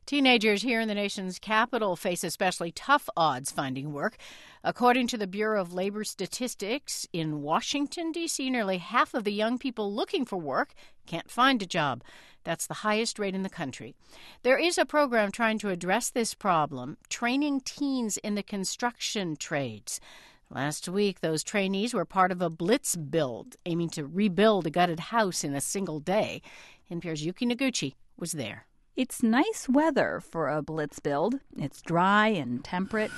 Teenagers here in the nation's capital face especially tough odds finding work. According to the Bureau of Labor Statistics, in Washington, D.C., nearly half of the young people looking for work can't find a job. That's the highest rate in the country. There is a program trying to address this problem, training teens in the construction trades. Last week, those trainees were part of a blitz build, aiming to rebuild a gutted house in a single day. NPR's Yuki Noguchi was there. It's nice weather for a blitz build. It's dry and temperate.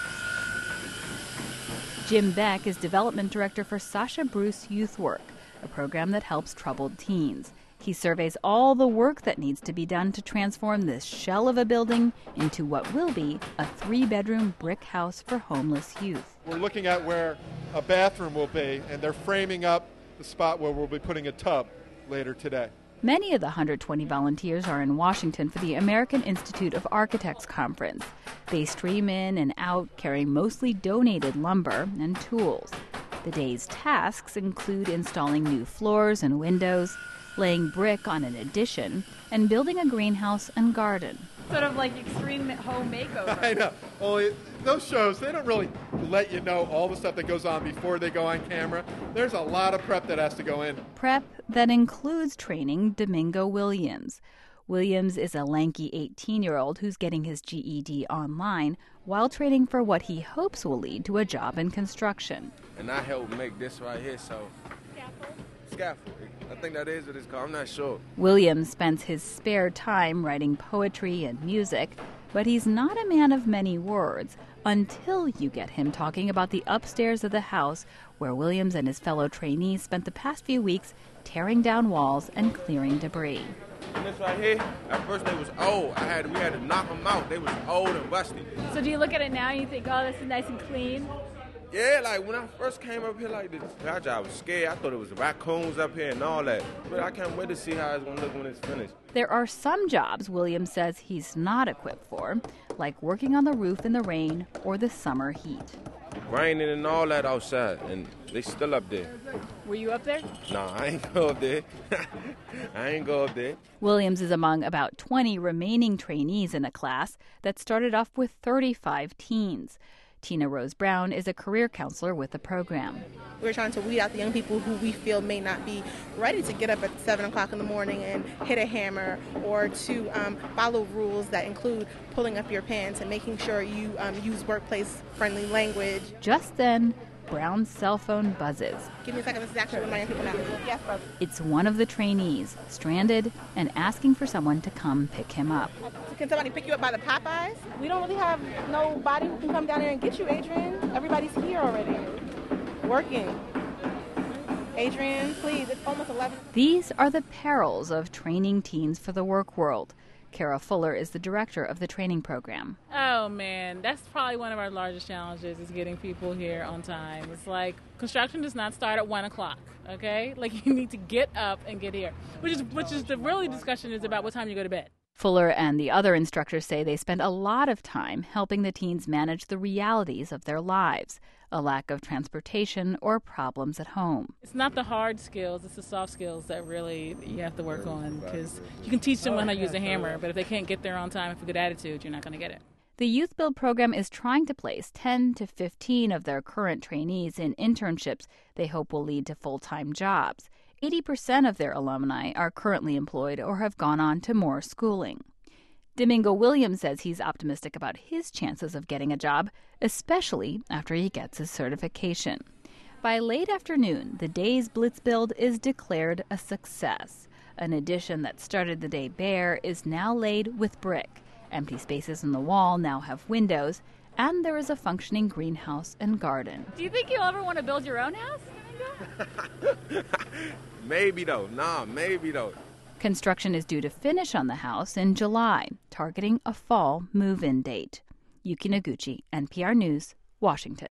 Jim Beck is development director for Sasha Bruce Youth Work, a program that helps troubled teens. He surveys all the work that needs to be done to transform this shell of a building into what will be a 3-bedroom brick house for homeless youth. We're looking at where a bathroom will be, and they're framing up the spot where we'll be putting a tub later today. Many of the 120 volunteers are in Washington for the American Institute of Architects conference. They stream in and out carrying mostly donated lumber and tools. The day's tasks include installing new floors and windows, laying brick on an addition, and building a greenhouse and garden. Sort of like extreme home makeover. I know. Only those shows, they don't really let you know all the stuff that goes on before they go on camera. There's a lot of prep that has to go in. Prep that includes training Domingo Williams. Williams is a lanky 18-year-old who's getting his GED online while training for what he hopes will lead to a job in construction. And I helped make this right here, so... Scaffold. I think that is what it's called. I'm not sure. Williams spends his spare time writing poetry and music, but he's not a man of many words until you get him talking about the upstairs of the house where Williams and his fellow trainees spent the past few weeks tearing down walls and clearing debris. And this right here, at first they was old. We had to knock them out. They was old and rusty. So do you look at it now and you think, oh, this is nice and clean? Yeah, like when I first came up here like this, I was scared. I thought it was raccoons up here and all that. But I can't wait to see how it's going to look when it's finished. There are some jobs Williams says he's not equipped for, like working on the roof in the rain or the summer heat. Raining and all that outside, and they still up there. Were you up there? Nah, I ain't go up there. I ain't go up there. Williams is among about 20 remaining trainees in a class that started off with 35 teens. Tina Rose Brown is a career counselor with the program. We're trying to weed out the young people who we feel may not be ready to get up at 7 o'clock in the morning and hit a hammer, or to follow rules that include pulling up your pants and making sure you use workplace-friendly language. Just then, Brown's cell phone buzzes. Give me a second. This is actually reminding people now. Yes, brother. It's one of the trainees, stranded and asking for someone to come pick him up. Can somebody pick you up by the Popeyes? We don't really have nobody who can come down there and get you, Adrian. Everybody's here already, working. Adrian, please, it's almost 11. These are the perils of training teens for the work world. Kara Fuller is the director of the training program. Oh, man, that's probably one of our largest challenges is getting people here on time. It's like construction does not start at 1 o'clock, okay? Like you need to get up and get here, which is the really discussion is about what time you go to bed. Fuller and the other instructors say they spend a lot of time helping the teens manage the realities of their lives, a lack of transportation or problems at home. It's not the hard skills, it's the soft skills that really you have to work on, because you can teach them how to use a hammer, but if they can't get there on time with a good attitude, you're not going to get it. The Youth Build program is trying to place 10 to 15 of their current trainees in internships they hope will lead to full-time jobs. 80% of their alumni are currently employed or have gone on to more schooling. Domingo Williams says he's optimistic about his chances of getting a job, especially after he gets his certification. By late afternoon, the day's blitz build is declared a success. An addition that started the day bare is now laid with brick. Empty spaces in the wall now have windows, and there is a functioning greenhouse and garden. Do you think you'll ever want to build your own house? Maybe though. Maybe though. Construction is due to finish on the house in July, targeting a fall move-in date. Yuki Noguchi, NPR News, Washington.